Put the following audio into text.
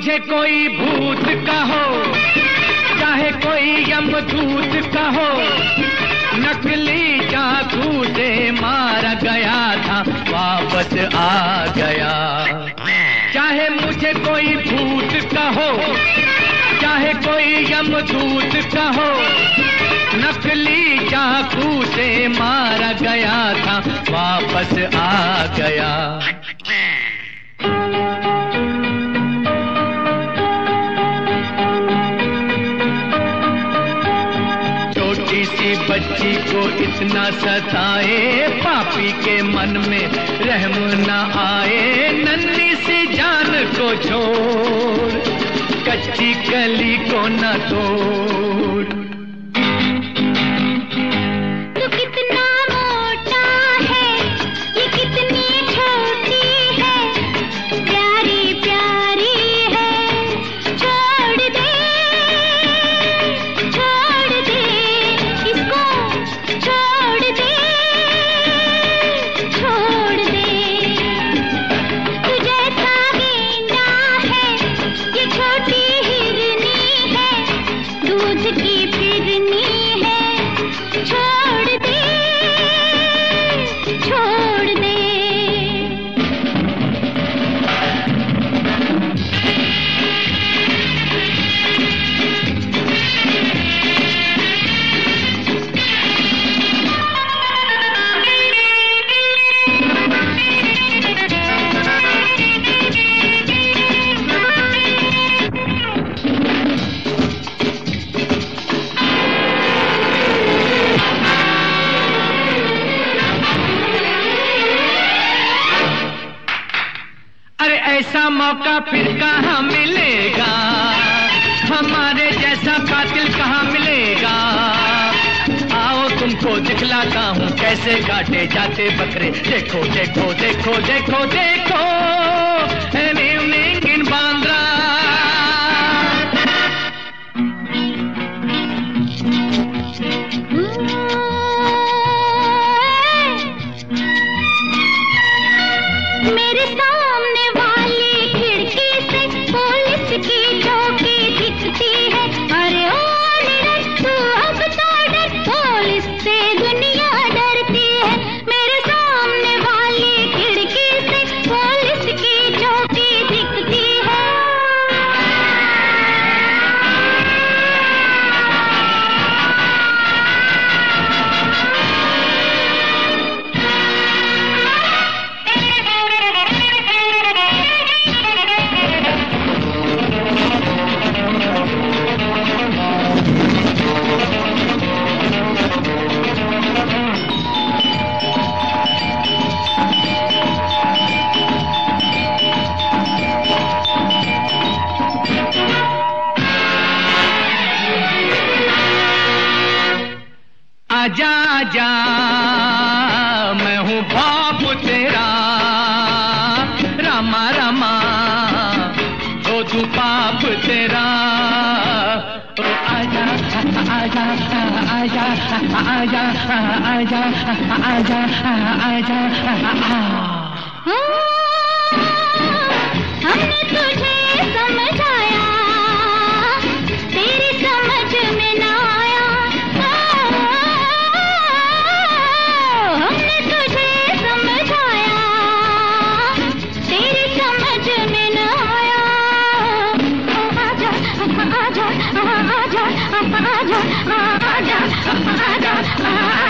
मुझे कोई भूत कहो, चाहे कोई यमदूत कहो, नकली चाकू से मारा गया था वापस आ गया। चाहे मुझे कोई भूत कहो, चाहे कोई यमदूत कहो, नकली चाकू से मारा गया था वापस आ गया। किसी बच्ची को इतना सताए, पापी के मन में रहम न आए। नन्ही सी जान को छोड़, कच्ची कली को न तोड़। तू कितना मोटा है, ये कितनी छोटी है, प्यारी प्यारी है। छोड़ दे, छोड़ दे इसको, छोड़ दे, छोड़ दे। तू जैसा गेंडा है, ये छोटी हिरनी है, दूध की फिरनी है। छोड़ दे, छोड़ दे। अरे ऐसा मौका फिर कहाँ मिलेगा, हमारे जैसा कातिल कहाँ मिलेगा। आओ तुमको दिखलाता हूँ कैसे काटे जाते बकरे। देखो देखो देखो देखो देखो, an evening in बांद्रा। मेरे सामने वाली खिड़की से पुलिस की चौकी दिखती है। अरे ओ निरंतर तू अब तो डर, पुलिस से दुनिया डरती है। मेरे सामने वाली खिड़की से पुलिस की चौकी दिखती है। आजा आजा, मैं हूँ बाप तेरा, रामा रामा धो दूं पाप तेरा। ओ आजा आजा आजा आजा आजा आजा आजा। हमने तुझे समझाया, तेरी समझ में ना आया। हमने तुझे समझाया, तेरी समझ में ना आया। आजा आजा आजा आजा आजा आजा आजा।